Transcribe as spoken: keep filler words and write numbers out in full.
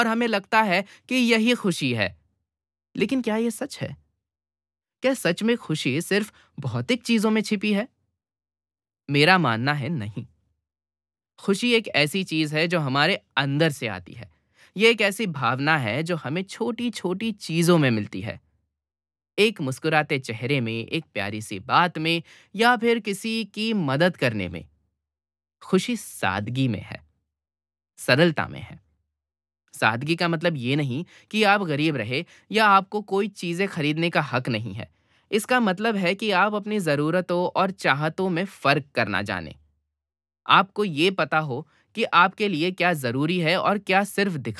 और हमें लगता है कि यही खुशी है। लेकिन क्या ये सच है? क्या सच में खुशी सिर्फ भौतिक चीजों में छिपी है? मेरा मानना है नहीं। खुशी एक ऐसी चीज है जो हमारे अंदर से आती है। ये एक ऐसी भावना है जो हमें छोटी-छोटी चीजों में मिलती है। एक मुस्कुराते चेहरे में, एक प्यारी सी बात में या फिर किसी की मदद करने में। खुशी सादगी में है, सरलता में है। सादगी का मतलब ये नहीं कि आप गरीब रहे या आपको कोई चीजें खरीदने का हक नहीं है। इसका मतलब है कि आप अपनी जरूरतों और चाहतों में फर्क करना जानें। आपको ये पता हो कि आपके लिए क्या जरूरी है और क्या सिर्फ दिखावा